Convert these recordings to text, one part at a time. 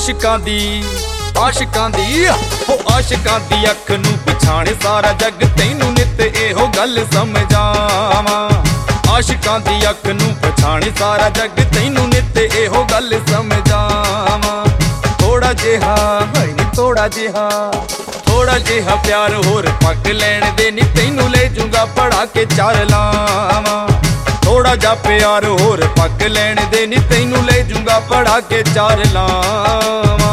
ਆਸ਼ਿਕਾਂ ਦੀ ਹੋ ਆਸ਼ਿਕਾਂ ਦੀ ਅੱਖ ਨੂੰ ਪਛਾਣੇ ਸਾਰਾ ਜੱਗ ਤੈਨੂੰ ਨਿੱਤ ਇਹੋ ਗੱਲ ਸਮਝਾਵਾਂ। ਆਸ਼ਿਕਾਂ ਦੀ ਅੱਖ ਨੂੰ ਪਛਾਣੇ ਸਾਰਾ ਜੱਗ ਤੈਨੂੰ ਨਿੱਤ ਇਹੋ ਗੱਲ ਸਮਝਾਵਾਂ। ਥੋੜਾ ਜਿਹਾ ਪਿਆਰ ਹੋਰ ਪੱਕ ਲੈਣ ਦੇ ਨੀ ਤੈਨੂੰ ਲੈ ਜੂੰਗਾ ਪੜਾ ਕੇ ਚਾਰ ਲਾਵਾਂ। ਥੋੜਾ ਜਿਹਾ ਪਿਆਰ ਹੋਰ ਪੱਕ ਲੈਣ ਦੇ ਨੀ ਤੈਨੂੰ ਲੈ ਜੂੰਗਾ ਪੜਾ ਕੇ ਚਾਰ ਲਾਵਾਂ।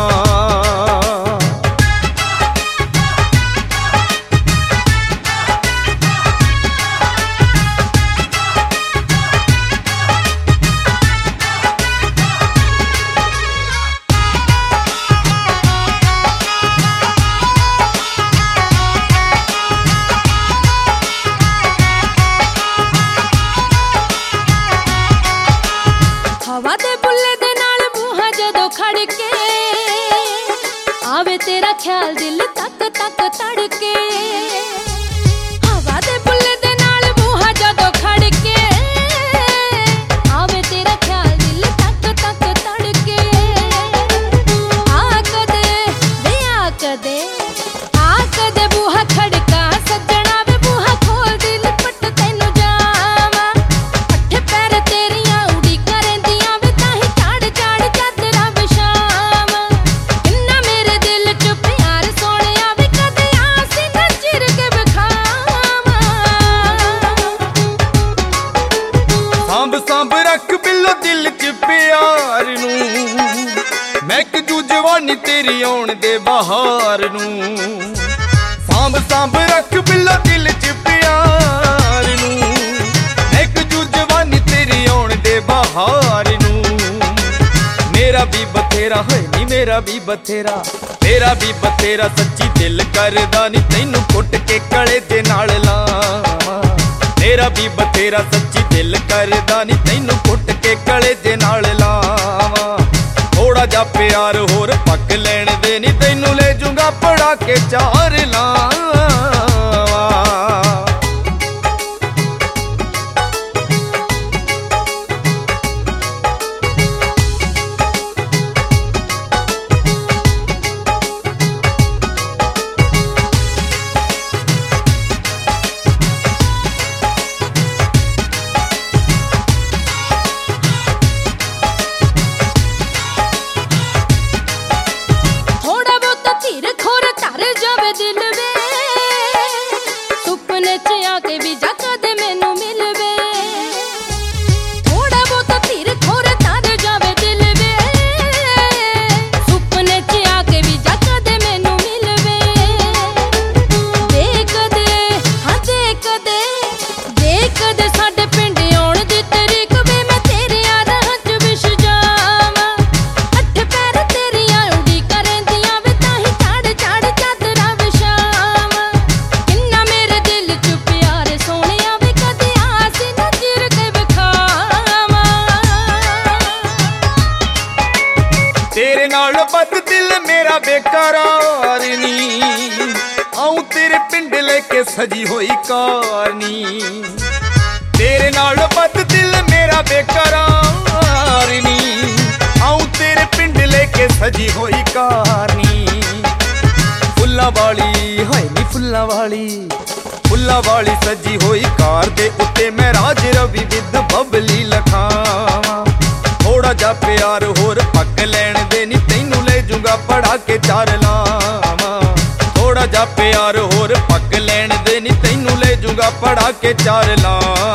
हवा दे बुल्ले दे नाल बूहा जदों खड़ के आवे तेरा ख्याल दिल तक तक तड़के। हवा दे बुल्ले दे नाल बूहा जदों खड़ के आवे तेरा ख्याल दिल तक तक तड़के। आ कदे बूहा खड़का सज्जणा वे बूहा खोल दिल पट तैनू जावां। अठे पैर तेरियां सांभ रख बिल्लो दिल च प्यार नूं, महक जू जवानी तेरी आउण दे बहार नूं। सांभ रख बिल्लो दिल च प्यार नूं, महक जू जवानी तेरी आउण दे बहार नूं। मेरा भी बथेरा है नी मेरा भी बथेरा सच्ची दिल करदा नी तैनू कुट के कले दे नाल लावां। मेरा भी बथेरा सच्ची दिल करदा नी तैनू कुट के कले दे नाल लावां। थोड़ा जा प्यार होर पक लैण दे नी तैनू ले जूंगा पड़ा के चार लावां। दिल वे सुपने च आके भी जा कदे मैनू मिल वे। थोड़ा बहुत धीर खोर तर जावे दिल वे सुपने च आके भी जा कदे मैनू मिल वे। देख दे साडे पिंड आउण दी तरीक वे मैं तेरे राह च विछ जावां। अठ पैर तेरियां उड़ीकां रहिंदियां वे ताहीं चाड़ चाड़ चादरां विछावां। किन्ना मेरे दिल च प्यार सोहणिया वे कदे आस ना चिर के विखावां। तेरे नाल बद दिल मेरा बेकरार नी, आऊं तेरे पिंड लेके सजी होई कार नी। तेरे नाल बद दिल मेरा बेकरार नी, आऊं तेरे पिंड लेके सजी होई कार नी। फुल्ला वाली हाय नी फुल्ला वाली सजी होई कार दे उत्ते मैं राज रवि विद बबली लखावां। थोड़ा जा प्यार होर पक लैण दे नी तैनू ले जूंगा पड़ा के चार लावां। थोड़ा जा प्यार होर पक लैण दे नी तैनू ले जूंगा पड़ा के चार लावां।